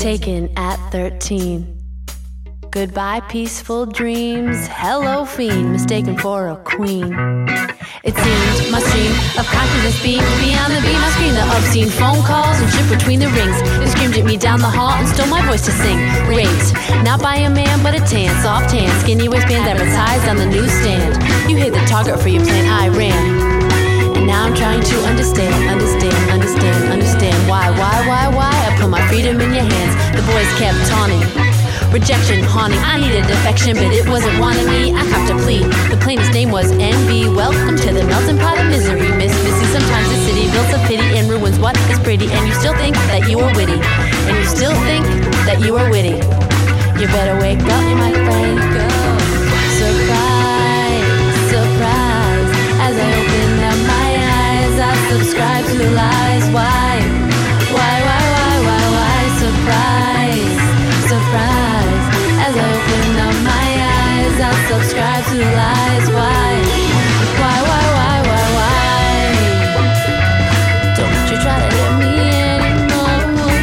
taken at 13. Goodbye, peaceful dreams. Hello, fiend, mistaken for a queen. It seemed my stream of consciousness beamed beyond the beam. I screamed the obscene phone calls and shit between the rings. They screamed at me down the hall and stole my voice to sing. Raped, not by a man but a tan, soft tan, skinny waistband advertised on the newsstand. You hit the target for your plan, I ran. And now I'm trying to understand why I put my freedom in your hands. The boys kept taunting, rejection haunting. I needed affection, but it wasn't wanting me. I copped a plea. The plainest name was envy. Welcome to the melting pot of misery. Miss Missy, sometimes the city builds a pity and ruins what is pretty. And you still think that you are witty. And you still think that you are witty. You better wake up, my friend. Go. Surprise, surprise. As I open up my eyes, I subscribe to lies. Why? Surprise, surprise. As I open up my eyes, I subscribe to lies. Why? Don't you try to get me anymore.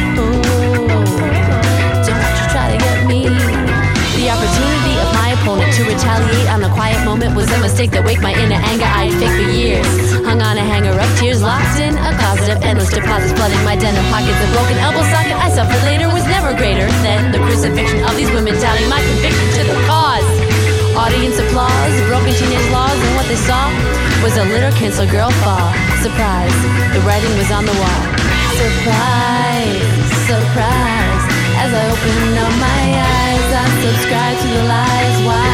Don't you try to get me. The opportunity of my opponent to retaliate on a quiet moment was a mistake that waked my inner anger. I'd fake for years, hung on a hanger of tears, locked in a closet of endless deposits, flooding my den of pockets. A broken elbow socket I suffered later was never greater than the crucifixion of these women, tallying my conviction to the cause. Audience applause, broken teenage laws, and what they saw was a litter cancel girl fall. Surprise, the writing was on the wall. Surprise, surprise. As I open up my eyes, I subscribe to the lies. Why?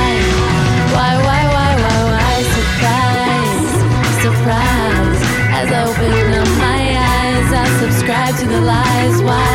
Surprise, surprise. As I open up my eyes, I subscribe to the lies. Why?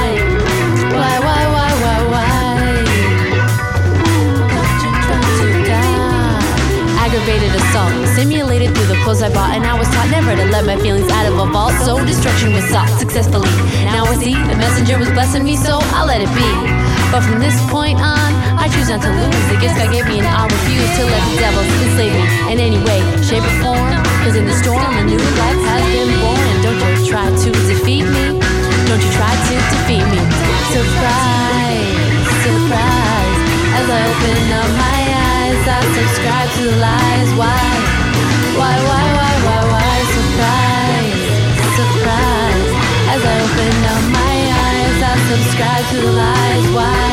Don't you try to die? Aggravated assault, simulated through the clothes I bought, and I was taught never to let my feelings out of a vault. So destruction was sought successfully. Now I see the messenger was blessing me, so I let it be. But from this point on, I choose not to lose the gifts God gave me, and I'll refuse to let the devil enslave me in any way, shape, or form. Cause in the storm, a new life has been born. And don't you try to defeat me. Don't you try to defeat me. Surprise, surprise. As I open up my eyes, I subscribe to the lies. Why? Surprise, surprise. As I open up my eyes, I subscribe to the lies. Why?